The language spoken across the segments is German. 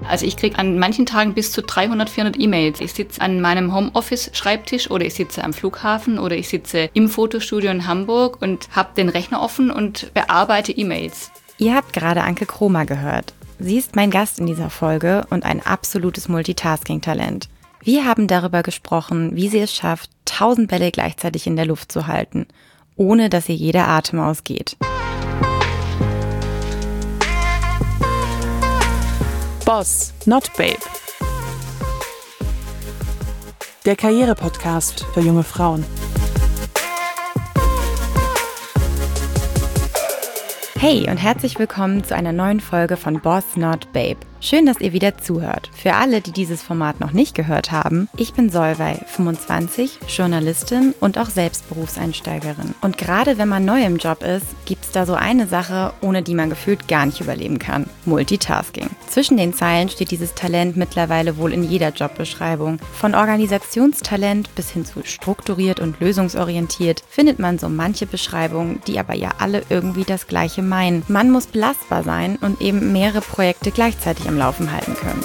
Also ich kriege an manchen Tagen bis zu 300, 400 E-Mails. Ich sitze an meinem Homeoffice-Schreibtisch oder ich sitze am Flughafen oder ich sitze im Fotostudio in Hamburg und habe den Rechner offen und bearbeite E-Mails. Ihr habt gerade Anke Kromer gehört. Sie ist mein Gast in dieser Folge und ein absolutes Multitasking-Talent. Wir haben darüber gesprochen, wie sie es schafft, 1000 Bälle gleichzeitig in der Luft zu halten, ohne dass ihr jeder Atem ausgeht. Boss, not Babe. Der Karriere-Podcast für junge Frauen. Hey und herzlich willkommen zu einer neuen Folge von Boss Not Babe. Schön, dass ihr wieder zuhört. Für alle, die dieses Format noch nicht gehört haben, ich bin Solveig, 25, Journalistin und auch selbst Berufseinsteigerin. Und gerade wenn man neu im Job ist, gibt's da so eine Sache, ohne die man gefühlt gar nicht überleben kann. Multitasking. Zwischen den Zeilen steht dieses Talent mittlerweile wohl in jeder Jobbeschreibung. Von Organisationstalent bis hin zu strukturiert und lösungsorientiert findet man so manche Beschreibungen, die aber ja alle irgendwie das Gleiche meinen. Man muss belastbar sein und eben mehrere Projekte gleichzeitig am Laufen halten können.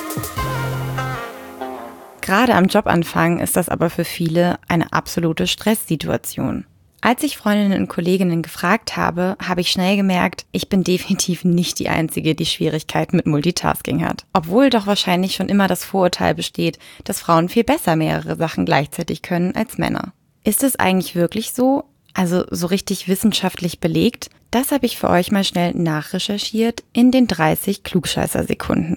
Gerade am Jobanfang ist das aber für viele eine absolute Stresssituation. Als ich Freundinnen und Kolleginnen gefragt habe, habe ich schnell gemerkt, ich bin definitiv nicht die Einzige, die Schwierigkeiten mit Multitasking hat. Obwohl doch wahrscheinlich schon immer das Vorurteil besteht, dass Frauen viel besser mehrere Sachen gleichzeitig können als Männer. Ist es eigentlich wirklich so? Also so richtig wissenschaftlich belegt? Das habe ich für euch mal schnell nachrecherchiert in den 30 Klugscheißer-Sekunden.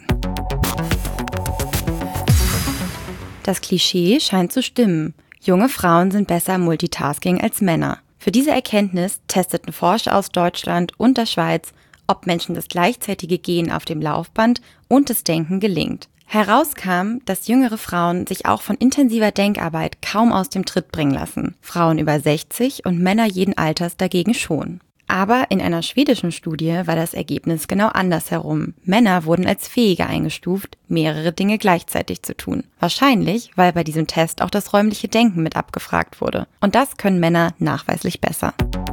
Das Klischee scheint zu stimmen. Junge Frauen sind besser im Multitasking als Männer. Für diese Erkenntnis testeten Forscher aus Deutschland und der Schweiz, ob Menschen das gleichzeitige Gehen auf dem Laufband und das Denken gelingt. Herauskam, dass jüngere Frauen sich auch von intensiver Denkarbeit kaum aus dem Tritt bringen lassen. Frauen über 60 und Männer jeden Alters dagegen schon. Aber in einer schwedischen Studie war das Ergebnis genau andersherum. Männer wurden als fähiger eingestuft, mehrere Dinge gleichzeitig zu tun. Wahrscheinlich, weil bei diesem Test auch das räumliche Denken mit abgefragt wurde. Und das können Männer nachweislich besser.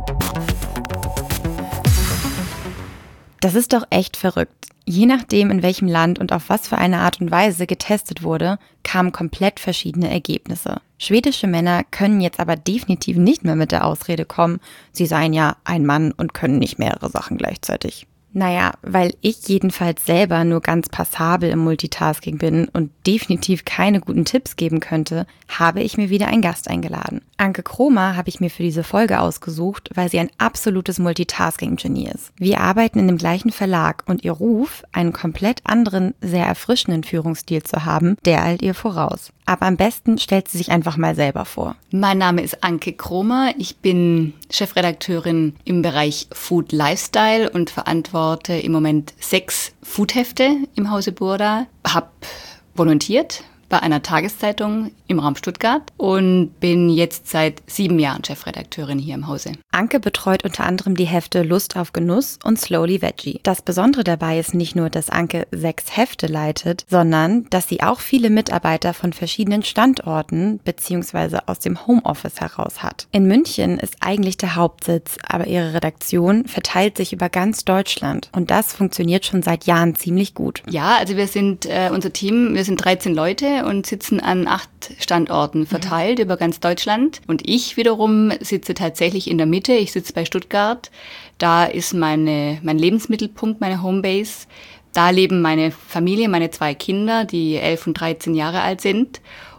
Das ist doch echt verrückt. Je nachdem, in welchem Land und auf was für eine Art und Weise getestet wurde, kamen komplett verschiedene Ergebnisse. Schwedische Männer können jetzt aber definitiv nicht mehr mit der Ausrede kommen, sie seien ja ein Mann und können nicht mehrere Sachen gleichzeitig. Naja, weil ich jedenfalls selber nur ganz passabel im Multitasking bin und definitiv keine guten Tipps geben könnte, habe ich mir wieder einen Gast eingeladen. Anke Kromer habe ich mir für diese Folge ausgesucht, weil sie ein absolutes Multitasking-Genie ist. Wir arbeiten in dem gleichen Verlag und ihr Ruf, einen komplett anderen, sehr erfrischenden Führungsstil zu haben, der eilt ihr voraus. Aber am besten stellt sie sich einfach mal selber vor. Mein Name ist Anke Kromer. Ich bin Chefredakteurin im Bereich Food Lifestyle und verantworte im Moment 6 Foodhefte im Hause Burda. Habe volontiert bei einer Tageszeitung im Raum Stuttgart und bin jetzt seit 7 Jahren Chefredakteurin hier im Hause. Anke betreut unter anderem die Hefte Lust auf Genuss und Slowly Veggie. Das Besondere dabei ist nicht nur, dass Anke 6 Hefte leitet, sondern dass sie auch viele Mitarbeiter von verschiedenen Standorten bzw. aus dem Homeoffice heraus hat. In München ist eigentlich der Hauptsitz, aber ihre Redaktion verteilt sich über ganz Deutschland und das funktioniert schon seit Jahren ziemlich gut. Ja, also wir sind unser Team, wir sind 13 Leute und sitzen an 8 Standorten verteilt über ganz Deutschland. Und ich wiederum sitze tatsächlich in der Mitte. Ich sitze bei Stuttgart. Da ist mein Lebensmittelpunkt, meine Homebase. Da leben meine Familie, meine 2 Kinder, die 11 und 13 Jahre alt sind.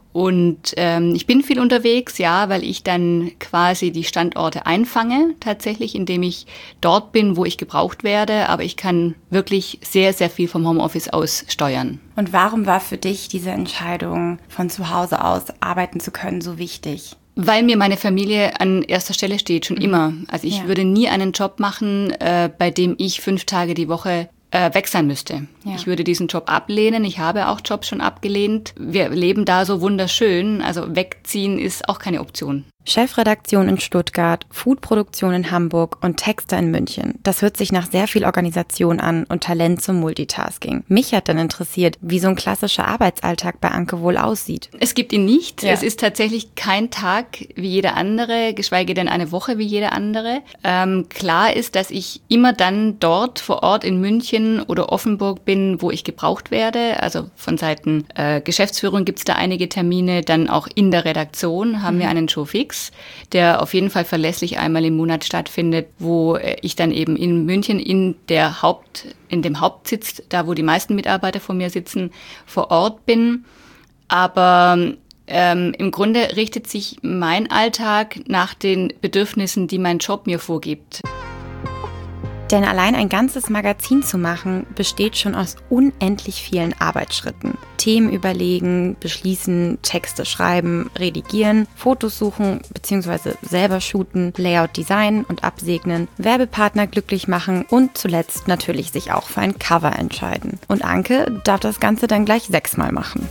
Und ich bin viel unterwegs, ja, weil ich dann quasi die Standorte einfange, tatsächlich, indem ich dort bin, wo ich gebraucht werde. Aber ich kann wirklich sehr, sehr viel vom Homeoffice aus steuern. Und warum war für dich diese Entscheidung, von zu Hause aus arbeiten zu können, so wichtig? Weil mir meine Familie an erster Stelle steht, schon immer. Also ich würde nie einen Job machen, bei dem ich 5 Tage die Woche weg sein müsste. Ja. Ich würde diesen Job ablehnen. Ich habe auch Jobs schon abgelehnt. Wir leben da so wunderschön. Also wegziehen ist auch keine Option. Chefredaktion in Stuttgart, Foodproduktion in Hamburg und Texter in München. Das hört sich nach sehr viel Organisation an und Talent zum Multitasking. Mich hat dann interessiert, wie so ein klassischer Arbeitsalltag bei Anke wohl aussieht. Es gibt ihn nicht. Ja. Es ist tatsächlich kein Tag wie jeder andere, geschweige denn eine Woche wie jeder andere. Klar ist, dass ich immer dann dort vor Ort in München oder Offenburg bin, wo ich gebraucht werde. Also von Seiten Geschäftsführung gibt es da einige Termine. Dann auch in der Redaktion haben wir einen Showfix, der auf jeden Fall verlässlich einmal im Monat stattfindet, wo ich dann eben in München in dem Hauptsitz, da wo die meisten Mitarbeiter vor mir sitzen, vor Ort bin. Aber im Grunde richtet sich mein Alltag nach den Bedürfnissen, die mein Job mir vorgibt. Denn allein ein ganzes Magazin zu machen, besteht schon aus unendlich vielen Arbeitsschritten. Themen überlegen, beschließen, Texte schreiben, redigieren, Fotos suchen bzw. selber shooten, Layout designen und absegnen, Werbepartner glücklich machen und zuletzt natürlich sich auch für ein Cover entscheiden. Und Anke darf das Ganze dann gleich 6-mal machen.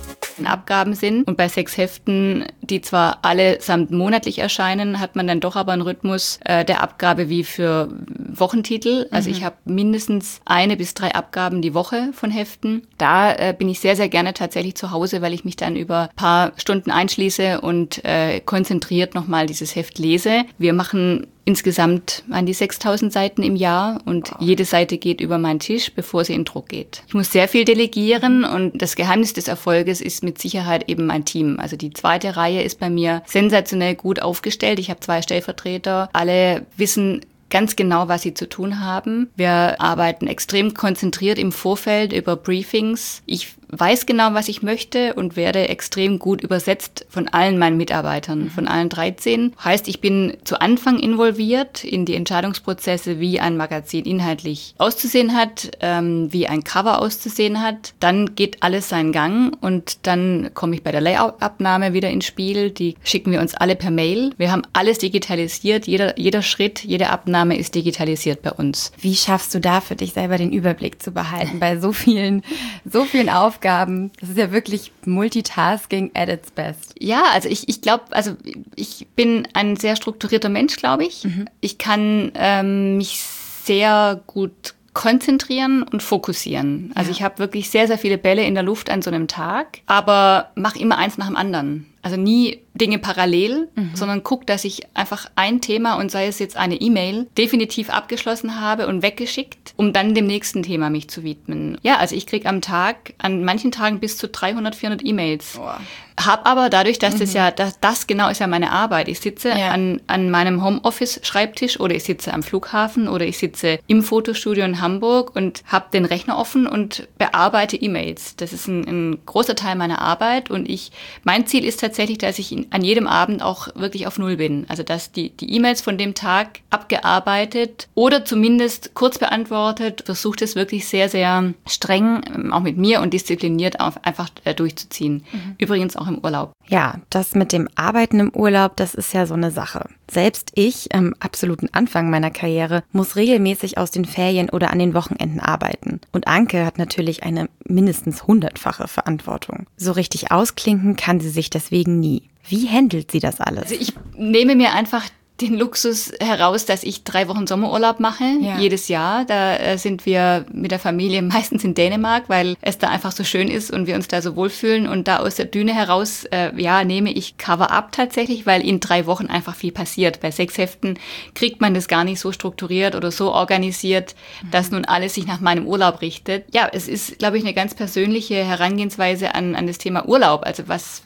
Abgaben sind. Und bei 6 Heften, die zwar allesamt monatlich erscheinen, hat man dann doch aber einen Rhythmus der Abgabe wie für Wochentitel. Also ich habe mindestens 1 bis 3 Abgaben die Woche von Heften. Da bin ich sehr, sehr gerne tatsächlich zu Hause, weil ich mich dann über ein paar Stunden einschließe und konzentriert nochmal dieses Heft lese. Wir machen insgesamt an die 6.000 Seiten im Jahr und jede Seite geht über meinen Tisch, bevor sie in Druck geht. Ich muss sehr viel delegieren und das Geheimnis des Erfolges ist mit Sicherheit eben mein Team. Also die zweite Reihe ist bei mir sensationell gut aufgestellt. Ich habe 2 Stellvertreter. Alle wissen ganz genau, was sie zu tun haben. Wir arbeiten extrem konzentriert im Vorfeld über Briefings. Ich weiß genau, was ich möchte und werde extrem gut übersetzt von allen meinen Mitarbeitern, von allen 13. Heißt, ich bin zu Anfang involviert in die Entscheidungsprozesse, wie ein Magazin inhaltlich auszusehen hat, wie ein Cover auszusehen hat. Dann geht alles seinen Gang und dann komme ich bei der Layout-Abnahme wieder ins Spiel. Die schicken wir uns alle per Mail. Wir haben alles digitalisiert. Jeder Schritt, jede Abnahme ist digitalisiert bei uns. Wie schaffst du da für dich selber den Überblick zu behalten bei so vielen Aufgaben? Das ist ja wirklich Multitasking at its best. Ja, also ich glaube, also ich bin ein sehr strukturierter Mensch, glaube ich. Ich kann mich sehr gut konzentrieren und fokussieren. Also ich habe wirklich sehr, sehr viele Bälle in der Luft an so einem Tag, aber mache immer eins nach dem anderen. Also nie Dinge parallel, sondern guck, dass ich einfach ein Thema und sei es jetzt eine E-Mail definitiv abgeschlossen habe und weggeschickt, um dann dem nächsten Thema mich zu widmen. Ja, also ich kriege am Tag, an manchen Tagen bis zu 300, 400 E-Mails. Hab aber dadurch, dass das genau ist ja meine Arbeit. Ich sitze an meinem Homeoffice-Schreibtisch oder ich sitze am Flughafen oder ich sitze im Fotostudio in Hamburg und habe den Rechner offen und bearbeite E-Mails. Das ist ein großer Teil meiner Arbeit und mein Ziel ist tatsächlich, dass ich an jedem Abend auch wirklich auf Null bin. Also dass die E-Mails von dem Tag abgearbeitet oder zumindest kurz beantwortet, versucht es wirklich sehr, sehr streng, auch mit mir und diszipliniert einfach durchzuziehen. Übrigens auch im Urlaub. Ja, das mit dem Arbeiten im Urlaub, das ist ja so eine Sache. Selbst ich, am absoluten Anfang meiner Karriere, muss regelmäßig aus den Ferien oder an den Wochenenden arbeiten. Und Anke hat natürlich eine mindestens 100-fache Verantwortung. So richtig ausklinken kann sie sich deswegen nie. Wie handelt sie das alles? Also ich nehme mir einfach den Luxus heraus, dass ich 3 Wochen Sommerurlaub mache, jedes Jahr. Da sind wir mit der Familie meistens in Dänemark, weil es da einfach so schön ist und wir uns da so wohlfühlen. Und da aus der Düne heraus, nehme ich Cover-up tatsächlich, weil in 3 Wochen einfach viel passiert. Bei 6 Heften kriegt man das gar nicht so strukturiert oder so organisiert, dass nun alles sich nach meinem Urlaub richtet. Ja, es ist, glaube ich, eine ganz persönliche Herangehensweise an das Thema Urlaub. Also was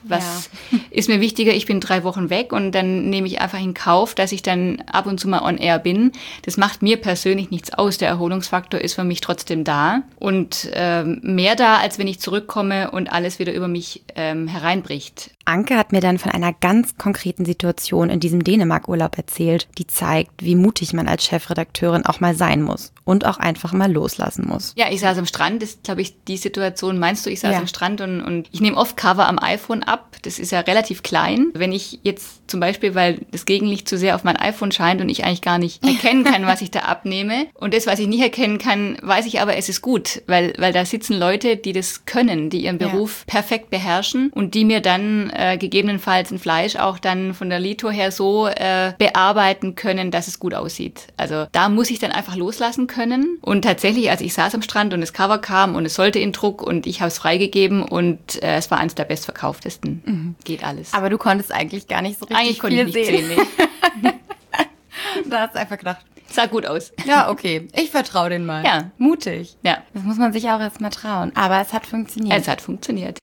ist mir wichtiger? Ich bin 3 Wochen weg und dann nehme ich einfach in Kauf, dass ich dann ab und zu mal on air bin. Das macht mir persönlich nichts aus. Der Erholungsfaktor ist für mich trotzdem da und mehr da, als wenn ich zurückkomme und alles wieder über mich hereinbricht. Anke hat mir dann von einer ganz konkreten Situation in diesem Dänemark-Urlaub erzählt, die zeigt, wie mutig man als Chefredakteurin auch mal sein muss, und auch einfach mal loslassen muss. Ja, ich saß am Strand, das ist, glaube ich, die Situation, meinst du, ich saß am Strand und ich nehme oft Cover am iPhone ab, das ist ja relativ klein. Wenn ich jetzt zum Beispiel, weil das Gegenlicht zu sehr auf mein iPhone scheint und ich eigentlich gar nicht erkennen kann, was ich da abnehme und das, was ich nicht erkennen kann, weiß ich aber, es ist gut, weil da sitzen Leute, die das können, die ihren Beruf perfekt beherrschen und die mir dann gegebenenfalls ein Fleisch auch dann von der Lito her so bearbeiten können, dass es gut aussieht. Also da muss ich dann einfach loslassen können und tatsächlich, also ich saß am Strand und das Cover kam und es sollte in Druck und ich habe es freigegeben und es war eines der bestverkauftesten. Mhm. Geht alles. Aber du konntest eigentlich gar nicht so richtig viel sehen. Nee. Da hast du einfach gedacht, sah gut aus. Ja, okay. Ich vertraue den mal. Ja. Mutig. Ja. Das muss man sich auch erst mal trauen. Aber es hat funktioniert. Es hat funktioniert.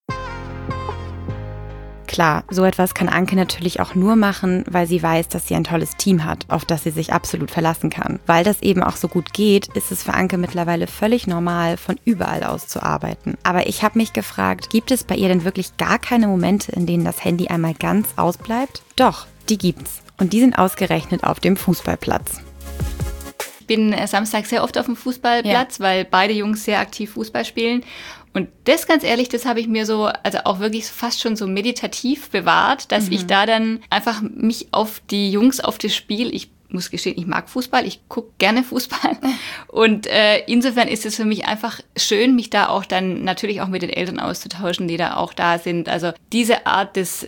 Klar, so etwas kann Anke natürlich auch nur machen, weil sie weiß, dass sie ein tolles Team hat, auf das sie sich absolut verlassen kann. Weil das eben auch so gut geht, ist es für Anke mittlerweile völlig normal, von überall aus zu arbeiten. Aber ich habe mich gefragt, gibt es bei ihr denn wirklich gar keine Momente, in denen das Handy einmal ganz ausbleibt? Doch, die gibt's. Und die sind ausgerechnet auf dem Fußballplatz. Ich bin Samstag sehr oft auf dem Fußballplatz, weil beide Jungs sehr aktiv Fußball spielen. Und das, ganz ehrlich, das habe ich mir so, also auch wirklich fast schon so meditativ bewahrt, dass ich da dann einfach mich auf die Jungs, auf das Spiel, ich muss gestehen, ich mag Fußball, ich gucke gerne Fußball und insofern ist es für mich einfach schön, mich da auch dann natürlich auch mit den Eltern auszutauschen, die da auch da sind. Also diese Art des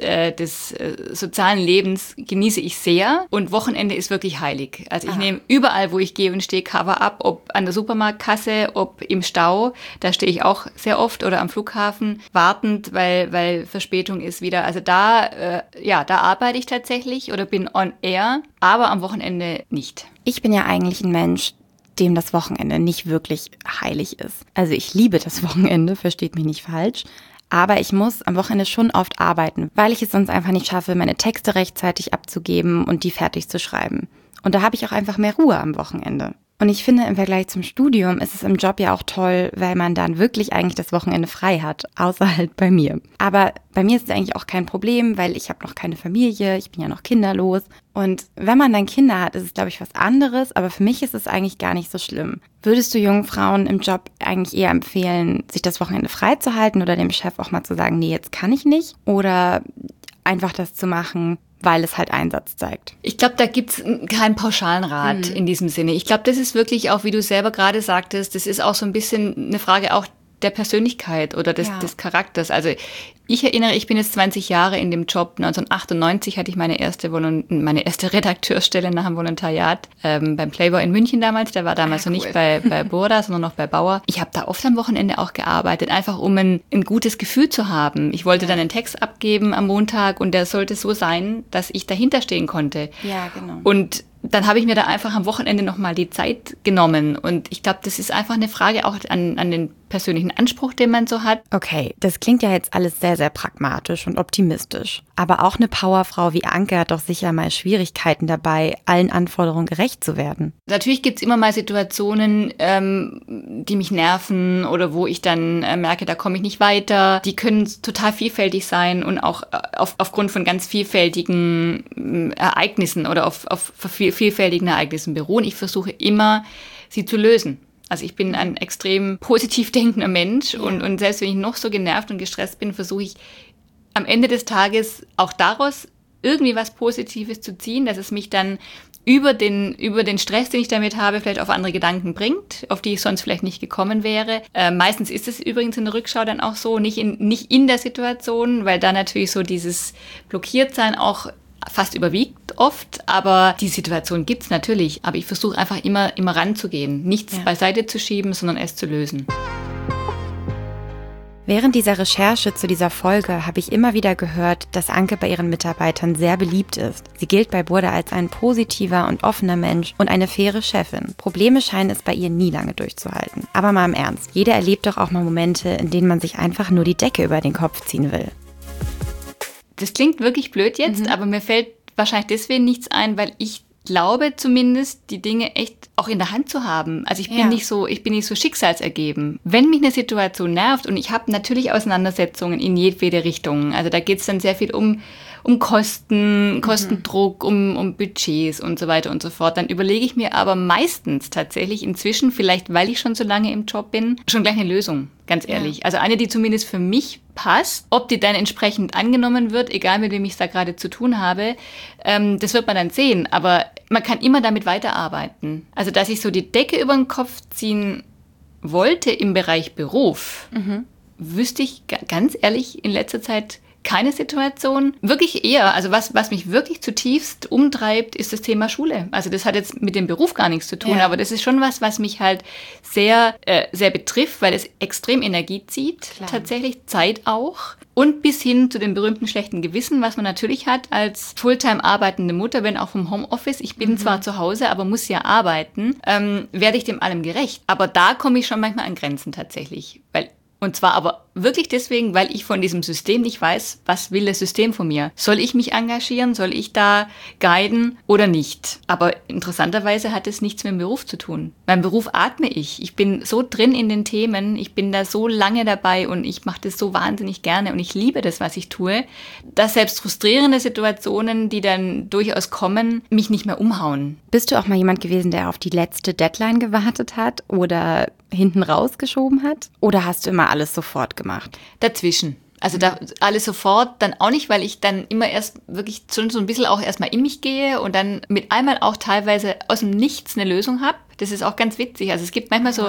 sozialen Lebens genieße ich sehr und Wochenende ist wirklich heilig. Also ich nehme überall, wo ich gehe und stehe, Cover ab, ob an der Supermarktkasse, ob im Stau, da stehe ich auch sehr oft oder am Flughafen wartend, weil Verspätung ist wieder. Also da arbeite ich tatsächlich oder bin on air, aber am Wochenende nicht. Ich bin ja eigentlich ein Mensch, dem das Wochenende nicht wirklich heilig ist. Also ich liebe das Wochenende, versteht mich nicht falsch. Aber ich muss am Wochenende schon oft arbeiten, weil ich es sonst einfach nicht schaffe, meine Texte rechtzeitig abzugeben und die fertig zu schreiben. Und da habe ich auch einfach mehr Ruhe am Wochenende. Und ich finde, im Vergleich zum Studium ist es im Job ja auch toll, weil man dann wirklich eigentlich das Wochenende frei hat, außer halt bei mir. Aber bei mir ist es eigentlich auch kein Problem, weil ich habe noch keine Familie, ich bin ja noch kinderlos. Und wenn man dann Kinder hat, ist es, glaube ich, was anderes, aber für mich ist es eigentlich gar nicht so schlimm. Würdest du jungen Frauen im Job eigentlich eher empfehlen, sich das Wochenende frei zu halten oder dem Chef auch mal zu sagen, nee, jetzt kann ich nicht? Oder einfach das zu machen, weil es halt Einsatz zeigt? Ich glaube, da gibt's keinen pauschalen Rat in diesem Sinne. Ich glaube, das ist wirklich auch, wie du selber gerade sagtest, das ist auch so ein bisschen eine Frage auch der Persönlichkeit oder des Charakters. Also ich erinnere, ich bin jetzt 20 Jahre in dem Job. 1998 hatte ich meine erste Redakteurstelle nach dem Volontariat beim Playboy in München damals. Der war damals noch nicht bei Burda, sondern noch bei Bauer. Ich habe da oft am Wochenende auch gearbeitet, einfach um ein gutes Gefühl zu haben. Ich wollte dann einen Text abgeben am Montag und der sollte so sein, dass ich dahinter stehen konnte. Ja, genau. Und dann habe ich mir da einfach am Wochenende nochmal die Zeit genommen. Und ich glaube, das ist einfach eine Frage auch an den persönlichen Anspruch, den man so hat. Okay, das klingt ja jetzt alles sehr, sehr pragmatisch und optimistisch. Aber auch eine Powerfrau wie Anke hat doch sicher mal Schwierigkeiten dabei, allen Anforderungen gerecht zu werden. Natürlich gibt's immer mal Situationen, die mich nerven oder wo ich dann merke, da komme ich nicht weiter. Die können total vielfältig sein und auch aufgrund von ganz vielfältigen Ereignissen oder auf vielfältigen Ereignissen beruhen. Ich versuche immer, sie zu lösen. Also ich bin ein extrem positiv denkender Mensch und selbst wenn ich noch so genervt und gestresst bin, versuche ich am Ende des Tages auch daraus irgendwie was Positives zu ziehen, dass es mich dann über den Stress, den ich damit habe, vielleicht auf andere Gedanken bringt, auf die ich sonst vielleicht nicht gekommen wäre. Meistens ist es übrigens in der Rückschau dann auch so, nicht in der Situation, weil da natürlich so dieses Blockiertsein auch fast überwiegt oft, aber die Situation gibt's natürlich. Aber ich versuche einfach immer ranzugehen, nichts beiseite zu schieben, sondern es zu lösen. Während dieser Recherche zu dieser Folge habe ich immer wieder gehört, dass Anke bei ihren Mitarbeitern sehr beliebt ist. Sie gilt bei Burda als ein positiver und offener Mensch und eine faire Chefin. Probleme scheinen es bei ihr nie lange durchzuhalten. Aber mal im Ernst, jeder erlebt doch auch mal Momente, in denen man sich einfach nur die Decke über den Kopf ziehen will. Das klingt wirklich blöd jetzt, aber mir fällt wahrscheinlich deswegen nichts ein, weil ich glaube zumindest, die Dinge echt auch in der Hand zu haben. Also ich bin nicht so schicksalsergeben. Wenn mich eine Situation nervt und ich habe natürlich Auseinandersetzungen in jedwede Richtung, also da geht es dann sehr viel um Kostendruck, um Budgets und so weiter und so fort. Dann überlege ich mir aber meistens tatsächlich inzwischen, vielleicht weil ich schon so lange im Job bin, schon gleich eine Lösung, ganz ehrlich. Ja. Also eine, die zumindest für mich passt. Ob die dann entsprechend angenommen wird, egal mit wem ich es da gerade zu tun habe, das wird man dann sehen. Aber man kann immer damit weiterarbeiten. Also dass ich so die Decke über den Kopf ziehen wollte im Bereich Beruf, wüsste ich ganz ehrlich in letzter Zeit keine Situation. Wirklich eher, also was mich wirklich zutiefst umtreibt, ist das Thema Schule. Also das hat jetzt mit dem Beruf gar nichts zu tun, aber das ist schon was mich halt sehr, sehr betrifft, weil es extrem Energie zieht, tatsächlich Zeit auch. Und bis hin zu dem berühmten schlechten Gewissen, was man natürlich hat als Fulltime arbeitende Mutter, wenn auch vom Homeoffice. Ich bin zwar zu Hause, aber muss ja arbeiten, werde ich dem allem gerecht. Aber da komme ich schon manchmal an Grenzen tatsächlich, und zwar aber wirklich deswegen, weil ich von diesem System nicht weiß, was will das System von mir. Soll ich mich engagieren? Soll ich da guiden oder nicht? Aber interessanterweise hat es nichts mit dem Beruf zu tun. Mein Beruf atme ich. Ich bin so drin in den Themen. Ich bin da so lange dabei und ich mache das so wahnsinnig gerne und ich liebe das, was ich tue, dass selbst frustrierende Situationen, die dann durchaus kommen, mich nicht mehr umhauen. Bist du auch mal jemand gewesen, der auf die letzte Deadline gewartet hat oder hinten rausgeschoben hat? Oder hast du immer alles sofort gemacht? Dazwischen. Also da alles sofort, dann auch nicht, weil ich dann immer erst wirklich schon so ein bisschen auch erstmal in mich gehe und dann mit einmal auch teilweise aus dem Nichts eine Lösung habe. Das ist auch ganz witzig. Also es gibt manchmal so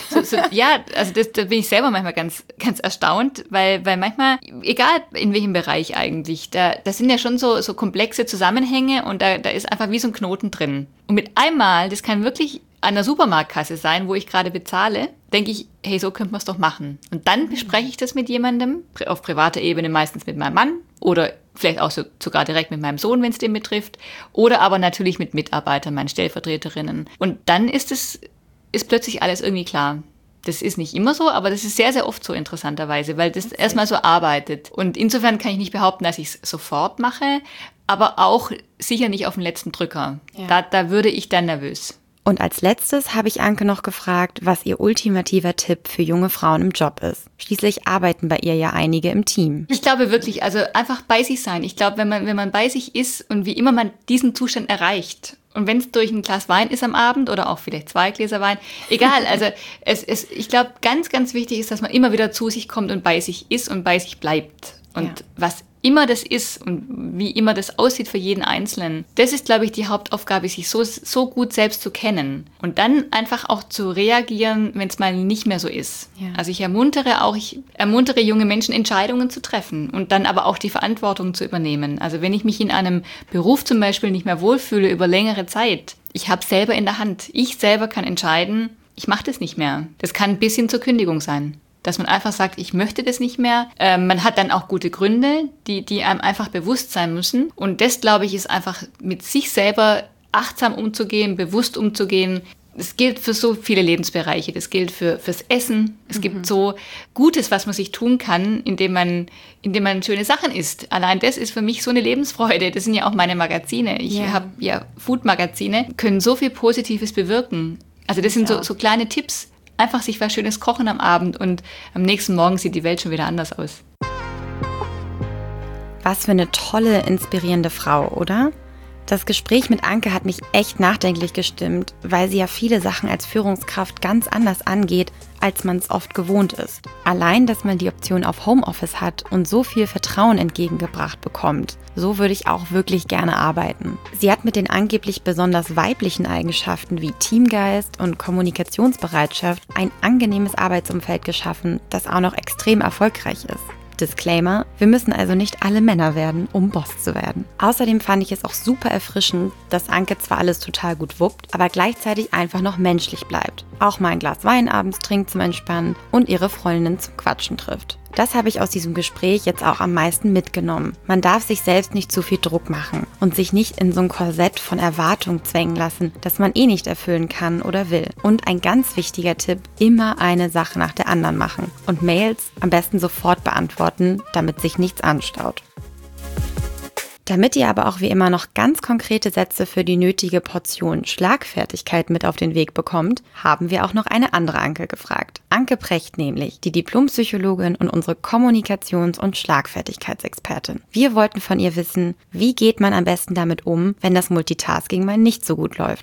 ja, also da bin ich selber manchmal ganz, ganz erstaunt, weil manchmal, egal in welchem Bereich eigentlich, da sind ja schon so komplexe Zusammenhänge und da ist einfach wie so ein Knoten drin. Und mit einmal, das kann wirklich an der Supermarktkasse sein, wo ich gerade bezahle, denke ich, hey, so könnte man es doch machen. Und dann bespreche ich das mit jemandem, auf privater Ebene meistens mit meinem Mann oder vielleicht auch sogar direkt mit meinem Sohn, wenn es den betrifft, oder aber natürlich mit Mitarbeitern, meinen Stellvertreterinnen. Und dann ist plötzlich alles irgendwie klar. Das ist nicht immer so, aber das ist sehr, sehr oft so interessanterweise, weil das erstmal so arbeitet. Und insofern kann ich nicht behaupten, dass ich es sofort mache, aber auch sicher nicht auf den letzten Drücker. Ja. Da würde ich dann nervös. Und als letztes habe ich Anke noch gefragt, was ihr ultimativer Tipp für junge Frauen im Job ist. Schließlich arbeiten bei ihr ja einige im Team. Ich glaube wirklich, also einfach bei sich sein. Ich glaube, wenn man bei sich ist und wie immer man diesen Zustand erreicht, und wenn es durch ein Glas Wein ist am Abend oder auch vielleicht 2 Gläser Wein, egal. Also ich glaube, ganz, ganz wichtig ist, dass man immer wieder zu sich kommt und bei sich ist und bei sich bleibt. Und was immer das ist und wie immer das aussieht für jeden Einzelnen, das ist, glaube ich, die Hauptaufgabe, sich so gut selbst zu kennen und dann einfach auch zu reagieren, wenn es mal nicht mehr so ist. Ja. Also ich ermuntere junge Menschen, Entscheidungen zu treffen und dann aber auch die Verantwortung zu übernehmen. Also wenn ich mich in einem Beruf zum Beispiel nicht mehr wohlfühle über längere Zeit, ich habe es selber in der Hand. Ich selber kann entscheiden, ich mache das nicht mehr. Das kann bis hin zur Kündigung sein. Dass man einfach sagt, ich möchte das nicht mehr. Man hat dann auch gute Gründe, die einem einfach bewusst sein müssen. Und das, glaube ich, ist einfach mit sich selber achtsam umzugehen, bewusst umzugehen. Das gilt für so viele Lebensbereiche. Das gilt fürs Essen. Es gibt so Gutes, was man sich tun kann, indem man schöne Sachen isst. Allein das ist für mich so eine Lebensfreude. Das sind ja auch meine Magazine. Ich habe ja Food-Magazine, können so viel Positives bewirken. Also das sind so kleine Tipps. Einfach sich was Schönes kochen am Abend und am nächsten Morgen sieht die Welt schon wieder anders aus. Was für eine tolle, inspirierende Frau, oder? Das Gespräch mit Anke hat mich echt nachdenklich gestimmt, weil sie ja viele Sachen als Führungskraft ganz anders angeht, als man es oft gewohnt ist. Allein, dass man die Option auf Homeoffice hat und so viel Vertrauen entgegengebracht bekommt, so würde ich auch wirklich gerne arbeiten. Sie hat mit den angeblich besonders weiblichen Eigenschaften wie Teamgeist und Kommunikationsbereitschaft ein angenehmes Arbeitsumfeld geschaffen, das auch noch extrem erfolgreich ist. Disclaimer, wir müssen also nicht alle Männer werden, um Boss zu werden. Außerdem fand ich es auch super erfrischend, dass Anke zwar alles total gut wuppt, aber gleichzeitig einfach noch menschlich bleibt. Auch mal ein Glas Wein abends trinkt zum Entspannen und ihre Freundinnen zum Quatschen trifft. Das habe ich aus diesem Gespräch jetzt auch am meisten mitgenommen. Man darf sich selbst nicht zu viel Druck machen und sich nicht in so ein Korsett von Erwartungen zwängen lassen, das man eh nicht erfüllen kann oder will. Und ein ganz wichtiger Tipp, immer eine Sache nach der anderen machen und Mails am besten sofort beantworten, damit sich nichts anstaut. Damit ihr aber auch wie immer noch ganz konkrete Sätze für die nötige Portion Schlagfertigkeit mit auf den Weg bekommt, haben wir auch noch eine andere Anke gefragt. Anke Precht nämlich, die Diplompsychologin und unsere Kommunikations- und Schlagfertigkeitsexpertin. Wir wollten von ihr wissen, wie geht man am besten damit um, wenn das Multitasking mal nicht so gut läuft.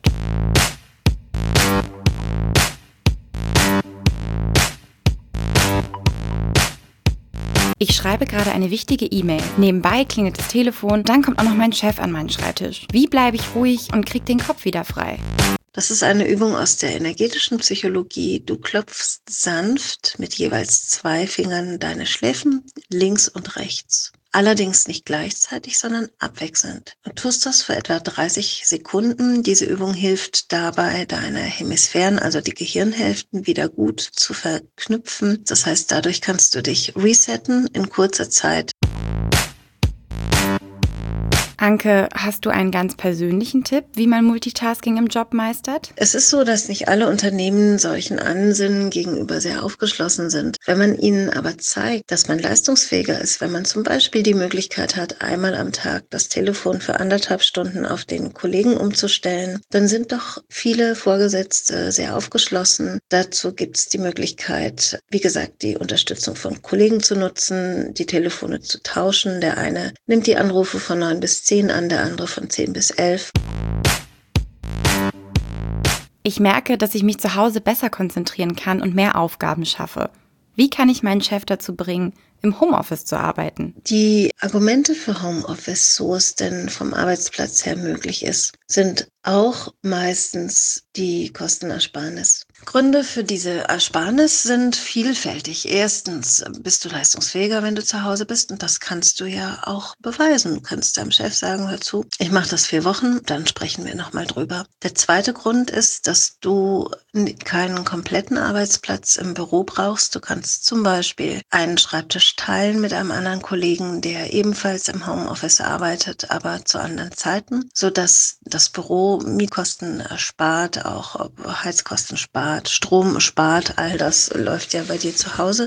Ich schreibe gerade eine wichtige E-Mail. Nebenbei klingelt das Telefon, dann kommt auch noch mein Chef an meinen Schreibtisch. Wie bleibe ich ruhig und kriege den Kopf wieder frei? Das ist eine Übung aus der energetischen Psychologie. Du klopfst sanft mit jeweils 2 Fingern deine Schläfen links und rechts. Allerdings nicht gleichzeitig, sondern abwechselnd. Du tust das für etwa 30 Sekunden. Diese Übung hilft dabei, deine Hemisphären, also die Gehirnhälften, wieder gut zu verknüpfen. Das heißt, dadurch kannst du dich resetten in kurzer Zeit. Anke, hast du einen ganz persönlichen Tipp, wie man Multitasking im Job meistert? Es ist so, dass nicht alle Unternehmen solchen Ansinnen gegenüber sehr aufgeschlossen sind. Wenn man ihnen aber zeigt, dass man leistungsfähiger ist, wenn man zum Beispiel die Möglichkeit hat, einmal am Tag das Telefon für 1,5 Stunden auf den Kollegen umzustellen, dann sind doch viele Vorgesetzte sehr aufgeschlossen. Dazu gibt es die Möglichkeit, wie gesagt, die Unterstützung von Kollegen zu nutzen, die Telefone zu tauschen. Der eine nimmt die Anrufe von 9 bis 10 an, der andere von 10 bis 11. Ich merke, dass ich mich zu Hause besser konzentrieren kann und mehr Aufgaben schaffe. Wie kann ich meinen Chef dazu bringen, im Homeoffice zu arbeiten? Die Argumente für Homeoffice, so es denn vom Arbeitsplatz her möglich ist, sind auch meistens die Kostenersparnis. Gründe für diese Ersparnis sind vielfältig. Erstens bist du leistungsfähiger, wenn du zu Hause bist, und das kannst du ja auch beweisen. Du kannst deinem Chef sagen, hör zu, ich mache das 4 Wochen, dann sprechen wir nochmal drüber. Der zweite Grund ist, dass du keinen kompletten Arbeitsplatz im Büro brauchst. Du kannst zum Beispiel einen Schreibtisch teilen mit einem anderen Kollegen, der ebenfalls im Homeoffice arbeitet, aber zu anderen Zeiten, sodass das Büro Mietkosten erspart, auch Heizkosten spart, Strom spart, all das läuft ja bei dir zu Hause.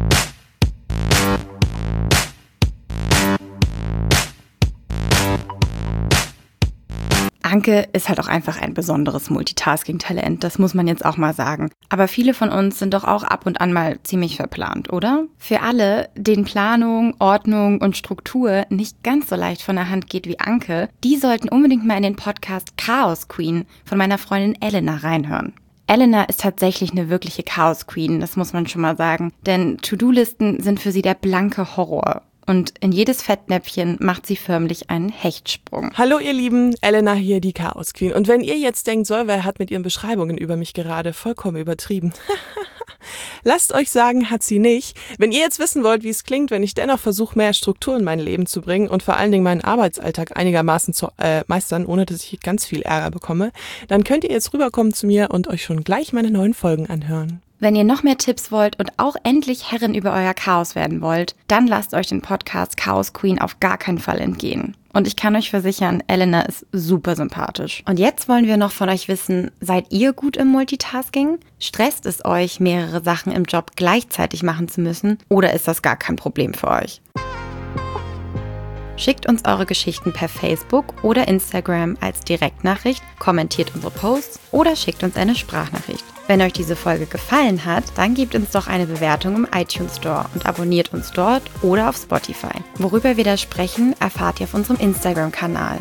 Anke ist halt auch einfach ein besonderes Multitasking-Talent, das muss man jetzt auch mal sagen. Aber viele von uns sind doch auch ab und an mal ziemlich verplant, oder? Für alle, denen Planung, Ordnung und Struktur nicht ganz so leicht von der Hand geht wie Anke, die sollten unbedingt mal in den Podcast Chaos Queen von meiner Freundin Elena reinhören. Elena ist tatsächlich eine wirkliche Chaos Queen, das muss man schon mal sagen, denn To-Do-Listen sind für sie der blanke Horror. Und in jedes Fettnäpfchen macht sie förmlich einen Hechtsprung. Hallo ihr Lieben, Elena hier, die Chaos Queen. Und wenn ihr jetzt denkt, Solveig hat mit ihren Beschreibungen über mich gerade vollkommen übertrieben. Lasst euch sagen, hat sie nicht. Wenn ihr jetzt wissen wollt, wie es klingt, wenn ich dennoch versuche, mehr Struktur in mein Leben zu bringen und vor allen Dingen meinen Arbeitsalltag einigermaßen zu meistern, ohne dass ich ganz viel Ärger bekomme, dann könnt ihr jetzt rüberkommen zu mir und euch schon gleich meine neuen Folgen anhören. Wenn ihr noch mehr Tipps wollt und auch endlich Herrin über euer Chaos werden wollt, dann lasst euch den Podcast Chaos Queen auf gar keinen Fall entgehen. Und ich kann euch versichern, Elena ist super sympathisch. Und jetzt wollen wir noch von euch wissen, seid ihr gut im Multitasking? Stresst es euch, mehrere Sachen im Job gleichzeitig machen zu müssen? Oder ist das gar kein Problem für euch? Schickt uns eure Geschichten per Facebook oder Instagram als Direktnachricht, kommentiert unsere Posts oder schickt uns eine Sprachnachricht. Wenn euch diese Folge gefallen hat, dann gebt uns doch eine Bewertung im iTunes Store und abonniert uns dort oder auf Spotify. Worüber wir da sprechen, erfahrt ihr auf unserem Instagram-Kanal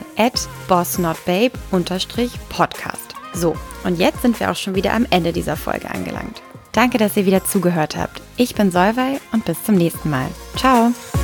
@bossnotbabe_podcast. So, und jetzt sind wir auch schon wieder am Ende dieser Folge angelangt. Danke, dass ihr wieder zugehört habt. Ich bin Solveig und bis zum nächsten Mal. Ciao!